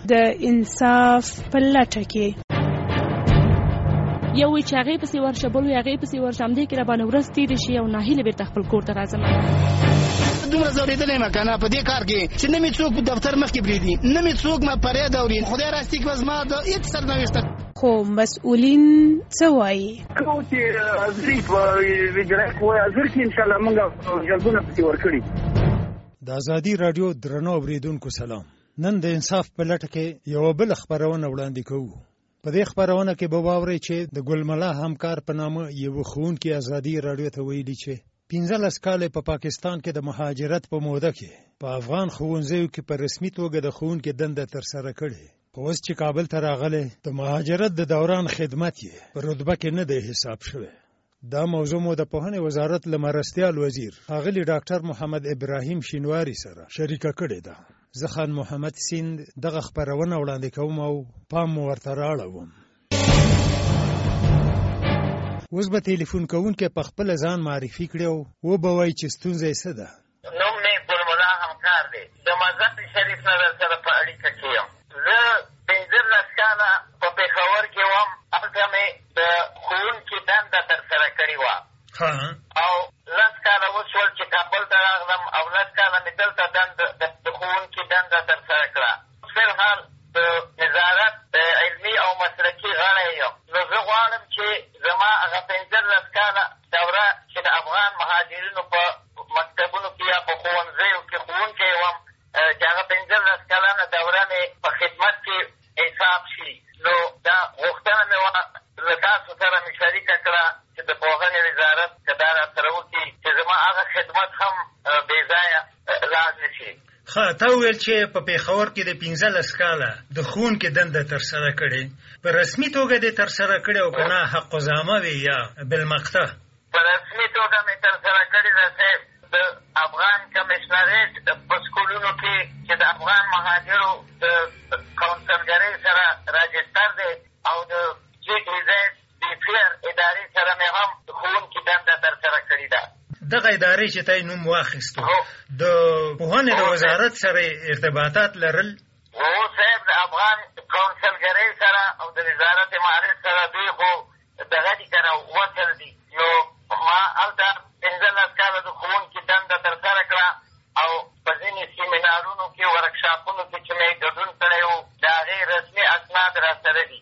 د انصاف په لټه کې. یو وی چې هغې پسې ورشه، بل وی هغې پسې ورشه، همدې کې راباندې ورځ تېرې شي او ناهیلې بېرته خپل کور ته راځم. دومره ځورېدلی یم که نه په دې کار کې چې نه مې څوک په دفتر مخکې پرېږدي، نه مې څوک ما فریاد اوري. خدای راستي که زما د هېڅ سرنوشته خو مسؤلین څه وایي؟ کوم چې حاضري په اجرایه قوه حاضر کړي انشاءالله موږ جلبونه پسې ورکړي. د ازادي راډیو درنو اورېدونکو سلام. نن د انصاف په لټه کې یوه بله خپرونه وړاندې کوو. په دې خپرونه کې به واورئ چې د ګلملا همکار په نامه یوه ښوونکي ازادي راډیو ته ویلي چې 15 کاله په پاکستان کې د مهاجرت په موده کې په افغان ښوونځیو کې په رسمي توګه د ښوونکي دنده ترسره کړې. په اوس چې کابل ته راغلی د مهاجرت د دوران خدمت یې په رتبه کې نه دی حساب شوی. دا موضوع مو د پوهنې وزارت له مرستیال وزیر ښاغلي ډاکټر محمد ابراهیم شینواري سره شریکه کړې ده. زه خان محمد سیند دغه خپرونه وړاندې کوم او پام مو ورته رااړوم. اوس به تلیفون کوونکی په خپله ځان معرفي کړي او وبه وایي چې ستونزه یې څه ده. نوم مې ګلملا همکار دی. د مزار شریف نه درسره په اړیکه کې یم. زه 15 کاله په پېښور کې وم. هلته مې د ښوونکي دنده ترسره کړې وه او 10 کاله وشول چې کابل ته راغلم او 10 کاله مې دلته د ښوونکي دنده ترسره کړه. فلحال د نظارت د علمي او مسلکي غړی یم. نو زه غواړم چې زما هغه 15 کاله دوره چې د افغان مهاجرینو په مکتبونو کې یا په ښوونځیو کې ښوونکی وم چې هغه 15 کلنه دوره مې په خدمت کې حساب شي. نو دا غوښتنه مې وه له تاسو سره مې شریکه کړه چې د پوهنې وزارت که دا راسره وکړي چې زما هغه خدمت هم بې ځایه لاړ نه شي. تا وویل چې په پېښور کې د 15 کاله د ښوونکي دنده ترسره کړې. په رسمي توګه دې ترسره کړې او که نه حق الزامه وي یا بالمقطع؟ په رسمي توګه مې ترسره کړې ده صاحب. د افغان کمیشنریټ په سکولونو کې چې د افغان مهاجرو د کونسلګرۍ سره راجستر دی او د GEZ ادارې سره مې هم د ښوونکي دنده ترسره کړې ده. دغه ادارې چې تا نوم واخیستو د پوهنې د وزارت سره ارتباطات لرل؟ هو صاحب د افغان کونسلګرۍ سره او د وزارت معارف سره دوی خو دغه دي که نه وصل دي. نو ما هلته 15 کاله د ښوونکي دنده ترسره کړه او په ځینې سیمینارونو کې ورکشاپونو کې چې مې ګډون کړی و د هغې رسمي اسناد راسره دي.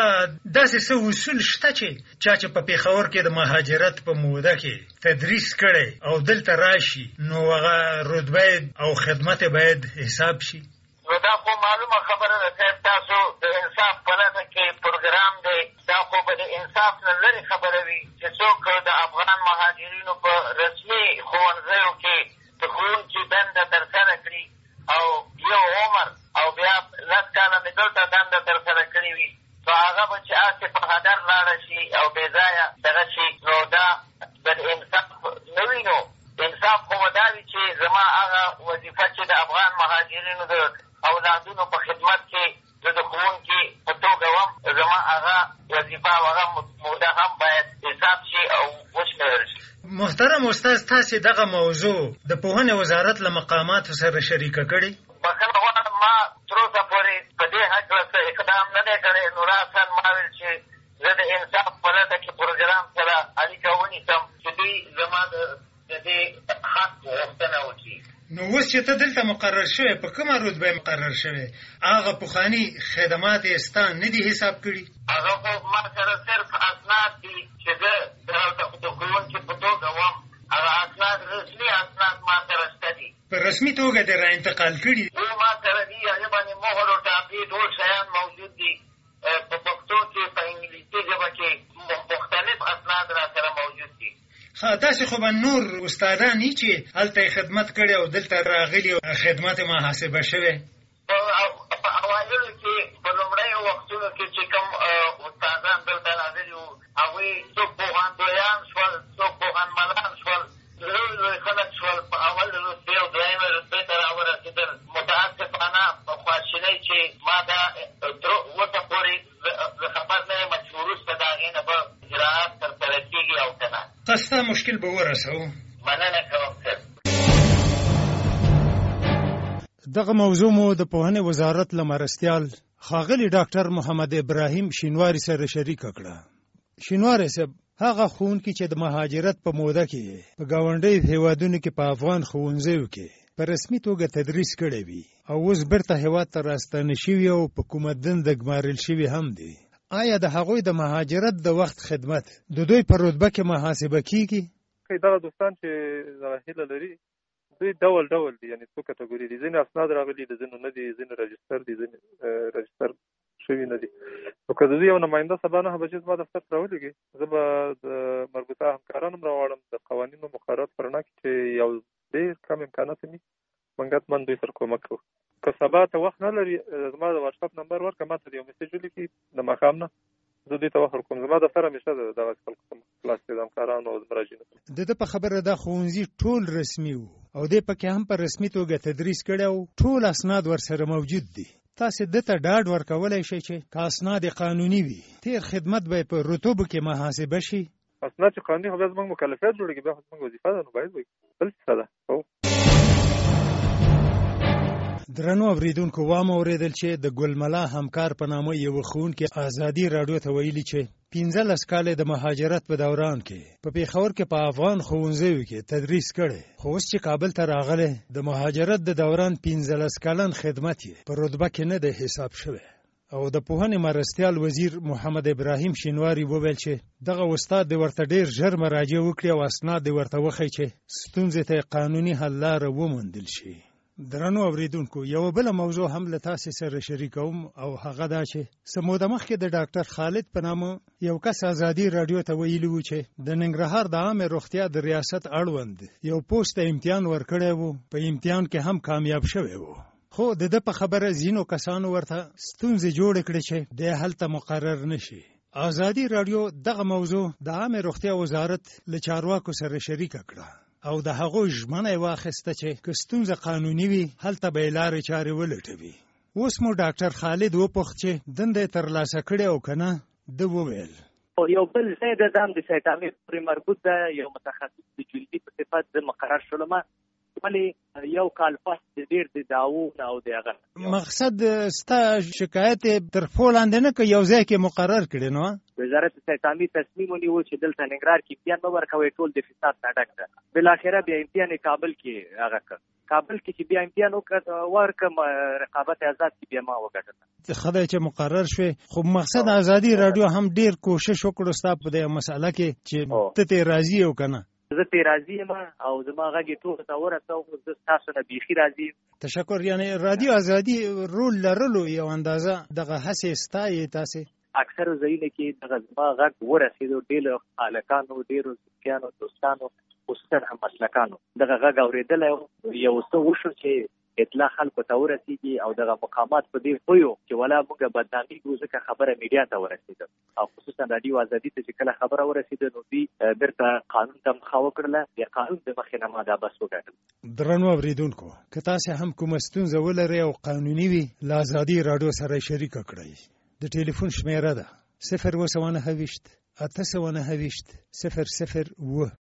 داسې څه اصول شته چې چا چې په پېښور کې د مهاجرت په موده کې تدریس کړی او دلته راشي نو هغه رتبه او خدمت باید حساب شي؟ نو دا خو معلومه خبره ده صاحب. تاسو د انصاف په لټه کې پروګرام دی. دا خو به د انصاف نه لرې خبره وي چې څوک د افغان مهاجرینو په رسمي ښوونځیو کې د ښوونکي دنده ترسره کړي او یو عمر او بیا 10 کاله مې دلته دنده ترسره کړې وي نو هغه به چې هسې په هدر لاړه شي او بې ځایه دغه شي نو دا د انصاف نه وي. نو انصاف خو به دا وي چې زما هغه وظیفه چې د افغان مهاجرینو د اولادونو په خدمت کې زه د ښوونکي په توګه وم زما هغه وظیفه او هغه موده هم باید حساب شي او وشمېرل شي. محترم استاد تاسې دغه موضوع د پوهنې وزارت له مقاماتو سره شریکه کړې؟ بخښنه غواړم ما تر اوسه پورې په دې هکله څه اقدام نه دی کړی. نو راسن ما ویل چې زه د انصاف په لټه کې پروګرام سره اړیکه ونیسم چې دوی زما د دې حق غوښتنه وکړي. نو اوس چې ته دلته مقرر شوی په کومه رتبه مقرر شوی هغه پخواني خدمات یې ستا نه دي حساب کړي؟ هغه خو ما سره صرف اسناد دي چې زه دلته د ښوونکي په توګه وم. هغه اسناد رسمي اسناد ما سره شته دي. په رسمي توګه دې را انتقال کړي؟ ما سره دي. هغې باندې مهر او ټاپې ټول شیان موجود دي. په پښتو کې په انګلیسي ژبه کې مختلف اسناد را سره موجود دي. داسې خو به نور استادان یي چې هلته یې خدمت کړی او دلته راغلي او خدمت یې محاسبه شوی؟ په اوایلو کې په لومړیو وختونو کې چې کوم استادان دلته راغلي وو هغوی څوک پوهندویان شول څوک پوهنملان شول لوی لوی خلک شول. په اول رتبې او دویمې رتبې ته راورسېدل. متاسفانه په خواشینۍ چې ما دا تر اوسه پورې زه خبر نه یم چې وروسته د هغې نه به اجراءات ترسره کېږي او که نه. ستا مشکل به ورسوو. مننه کوم. دغه موضوع مو د پوهنې وزارت له مرستیال ښاغلي ډاکټر محمد ابراهیم شینواري سره شریک کړه. شینواري صاحب، هغه ښوونکي چې د مهاجرت په موده کې په ګاونډیو هیوادونو کې په افغان ښوونځیو کې په رسمي توګه تدریس کړی وي او اوس بیرته هیواد ته راستانه شوي او په کومه دنده ګمارل شوي هم دي، آیا د هغوی د مهاجرت د وخت خدمت د دوی په رتبه کې محاسبه کیږي؟ دغه دوستان چې دغه هیله لري دوی ډول ډول دي، یعنی څو کټګوري دي. ځینې اسناد راغلي دي، ځینې نه دي، ځینې رجستر دي، ځینې رجستر شوي نه دي. نو که د دوی یو نماینده سبا 9 بجې زما دفتر ته راولېږي، زه به د مربوطه همکاران هم راوړم د قوانینو مقررات په رڼا کې چې یو ډېر کم امکانات وي موږ حتماً دوی سره کومک کوو. که سبا ته وخت نه لري زما د واتساپ نمبر ورکړه، ما ته یو میسیج ولیکي د ماښام نه، زه دوی ته وخت ورکوم. زما دفتر همیشه دغه خپل خلاص دی د همکارانو او د مراجعینو. د ده په خبره دا ښوونځي ټول رسمي وو او دی پکې هم په رسمي توګه تدریس کړی او ټول اسناد ورسره موجود دي. تاسې ده ته ډاډ ورکولی شئ چې که اسناد قانوني وي تیر خدمت به په رتبو کې محاسبه شي؟ اسناد چې قانوني خو بیا زموږ مکلفیت جوړېږي، بیا خو زموږ وظیفه ده، نو باید وي. بل څه ده. درنو اوریدونکو، وام اورېدل چې د ګلملا همکار په نامه یو ښوونکي ازادي راډیو ته ویلي چې 15 کاله د مهاجرت په دوران کې په پېښور کې په افغان ښوونځیو کې تدریس کړی، خو اوس چې کابل ته راغلی د مهاجرت د دوران 15 کلن خدمت یې په رتبه کې نه دی حساب شوی. او د پوهنې مرستیال وزیر محمد ابراهیم شینواري وویل چې دغه استاد د ورته ډیر ژر مراجعه وکړي او اسناد د ورته وښي چې ستونزې ته قانوني حل لاره وموندل شي. درنو اوریدونکو، یو بل موضوع هم له تاسې سره شریکوم او هغه دا چې څه موده مخکې د ډاکټر خالد په نامه یو کس ازادي راډیو ته ویلي و چې د ننګرهار د عامې روغتیا د ریاست اړوند یو پوسټ امتحان ورکړی و، په امتحان کې هم کامیاب شوی و، خو د ده په خبره ځینو کسانو ورته ستونزې جوړې کړې چې دی هلته مقرر نشي. ازادي راډیو دغه موضوع د عامې روغتیا وزارت له چارواکو سره شریکه کړه او د هغو ژمنه یې واخیسته چې که ستونزه قانوني وي هلته به یې لارې چارې ولټوي. اوس مو ډاکټر خالد وپوښت چې دنده یې ترلاسه کړې او که نه. ده وویل یو بل ځای د ځان د سیتامي پورې مربوط ده، یو متخصص د جلدي په صفت زه مقرر شولم، ولې یو کال پس د ډېر د دعوو او د هغه مقصد ستا شکایت تر پښو لاندې نه که یو ځای کې مقرر کړي. نو وزارت سیتامي تصمیم ونیو چې دلته ننګرهار کې امتحان مه ورکوئ، ټول د فساد نه ډک ده. بالاخره بیا امتحان کابل کې هغه کړ، کابل کې چې بیا امتحان ورکړم رقابت آزاد کې بیا ما وګټله. ښه دی چې مقرر شوې، خو مقصد ازادي راډیو هم ډېر کوشش وکړو ستا په دې مسئله کې چې ته ترې راضي یې او که نه. زه ترې راضي یم او زما غږ یې ټولو ته ورسوه، زه ستاسو نه بیخي راضي یم. تشکر. یعنې رادیو ازادي رول لرلو یو اندازه دغه هڅې ستایې تاسې؟ اکثرو ځایونو کې دغه زما غږ ورسېدو، ډېرو هلکانو، ډېرو دوستیانو، دوستانو، خصوصا هم مسلکانو دغه غږ اورېدلی و. یو څه وشو چې اطلاع خلکو ته ورسېږي او دغه مقامات په دې پوهیو چې ولا موږ بدنامېږو، ځکه خبره میډیا ته ورسېده او خصوصا راډیو ازادي ته چې کله خبره ورسېده نو دوی بیرته قانون ته مخه وکړله، د قانون د مخې نه ما دا بس وګټل. درنو اورېدونکو، که تاسې هم کومه ستونزه ولرئ او قانوني وي له ازادي راډیو سره یې شریکه کړئ. د ټلیفون شمېره ده 029 829 00 0.